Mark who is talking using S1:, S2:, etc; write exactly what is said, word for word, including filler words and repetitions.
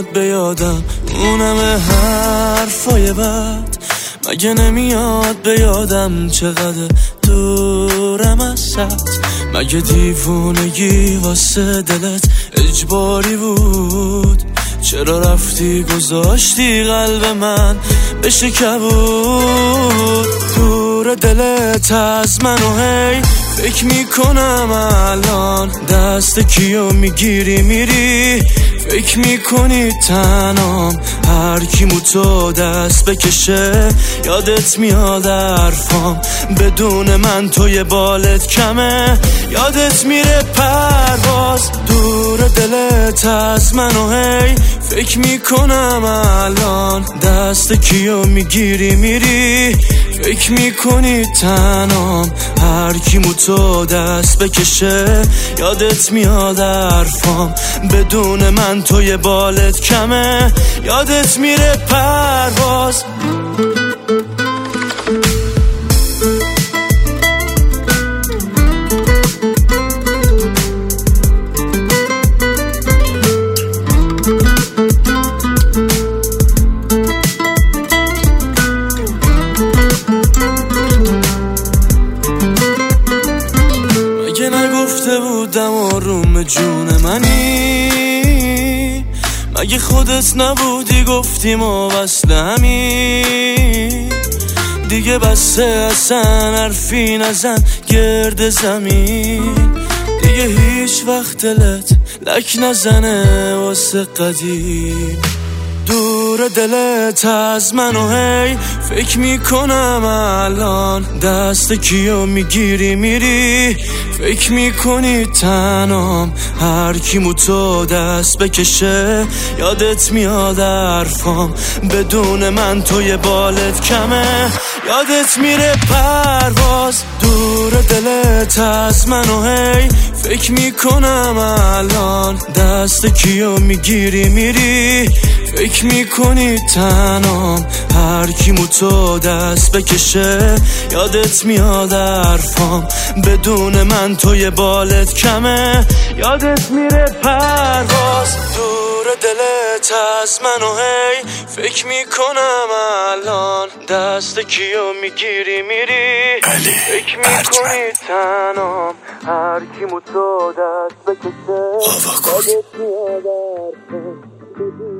S1: نمیاد به یادم اونم حرفای بد، مگه نمیاد به یادم چقدر دورم ازت، مگه دیوونگی واسه دلت اجباری بود؟ چرا رفتی گذاشتی قلب من بشه کبود؟ دور دلت از من و هی فکر میکنم الان دست کیو میگیری میری، فکر میکنی تنام هر کیمو تو دست بکشه یادت میاد حرفام، بدون من توی بالت کمه یادت میره پرواز. دور دلت از من و هی فکر میکنم الان دست کیو میگیری میری، فکر میکنی تنام هر کیمو تو دست بکشه یادت میاد حرفام، بدون من توی بالت کمه یادت میره پرواز. مگه نگفته بودم آروم جون منی؟ مگه خودت نبودی گفتی ما وصل همین؟ دیگه بسه اصلا حرفی نزن گرد زمین، دیگه هیچ وقت دلت لک نزنه واسه قدیم. دور دلت از من و هی فکر میکنم الان دست کیو میگیری میری، فکر میکنی تنام هر کیمو تو دست بکشه یادت میاد حرفام، بدون من توی بالت کمه یادت میره پرواز. دور دلت از من و هی فکر میکنم الان دست کیو میگیری میری، فکر میکنی تنام هر کیمو تو دست بکشه یادت میاد حرفام، بدون من توی بالت کمه یادت میره پرواز. دور دلت از من و هی فکر میکنم الان دست کیو میگیری میری، فکر میکنی تنام هر کیمو تو دست بکشه یادت میاد حرفام.